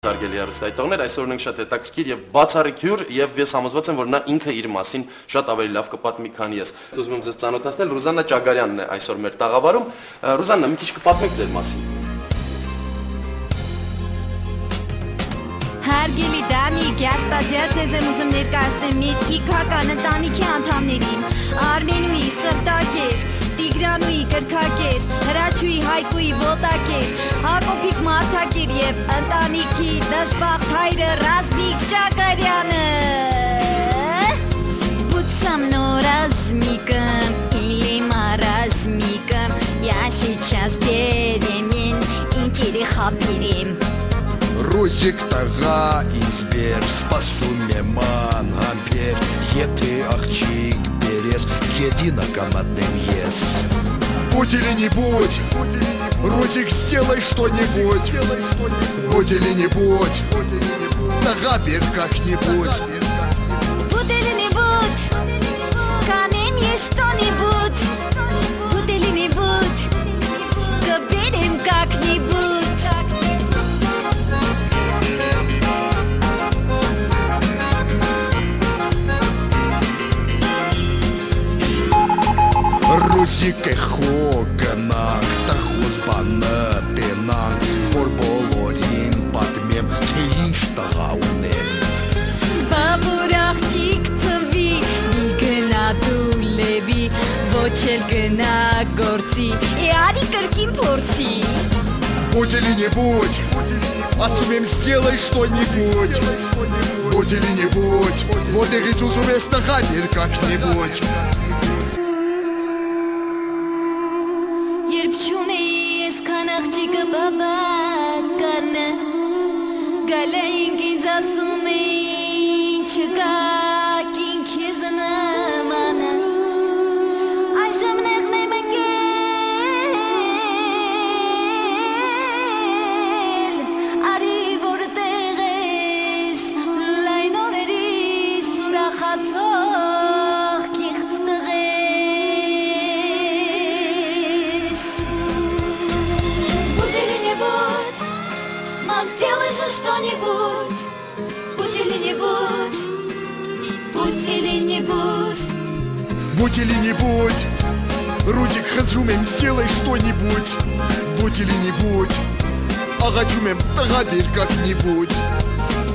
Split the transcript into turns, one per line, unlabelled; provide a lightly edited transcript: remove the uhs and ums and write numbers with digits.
Հարգելի հեռուստաիտողներ, այսօր ունենք շատ հետաքրքիր եւ բացառիկ հյուր եւ ես համոզված եմ, որ նա ինքը իր մասին շատ ավելի լավ կպատմի, քան ես։ Ուզում եմ ձեզ ծանոթացնել, Ռուզաննա Ճագարյանն է այսօր մեր տաղավարում։ Ռուզաննա, մի քիչ կպատմեք ձեր մասին։
Հարգելի դամիկ, ասպատյաց ես եմ ուզում ներկայացնեմ մեր իքական ընտանիքի անդամներին, Արմենուի սրտակեր, Տիգրանուի կրքակեր, Հրաչուի Հայկուի ոտակեր, Հակոբիկ Մարթակեր եւ ընտանիքի դժբախտ հայրը Ռազմիկ Ճագարյանը։ Будь со мной, размиком, или маразмиком, я сейчас беремен, интереса берем.
Ռուզիկ տղա ինձ բեր, սպասում եմ անհամբեր, եթե աղջիկ բերես, едино կմատնեմ ես։ Будь или не будь, Рузик, сделай что-нибудь, будь или не будь, тага бер как-нибудь.
Будь или не будь, канем есть что-нибудь, будь или не будь, доберем как-нибудь.
Ռուզիկ է խոգնանք, տխոս բանը տենանք, որ բոլորին պատմեմ, թե ինչ տղա ունեմ։
Բաբուր աղջիկ ծվի, մի գնա դու լևի, ոչ էլ գնա գործի, արի կրկին փորձի։
Будь или не будь, ասում եմ сделай что-нибудь, будь или не будь, որտեղից ուզում ես տղա բեր как-нибудь.
Երբ չունեի ես քան աղջիկը բաբականը, գալայինք ինձ ասում էին չկակ ինքիզ նմանը, այժմ նեղնեմ ընկել, արի որ տեղ ես, լայն օրերիս ուրախացող կիղծ տղես. Мам, сделай же что-нибудь, будь или не будь, будь или не будь.
Будь или не будь, Рузик, խնդրում եմ, сделай что-нибудь, будь или не будь, աղաչում եմ, տղա բեր как-нибудь.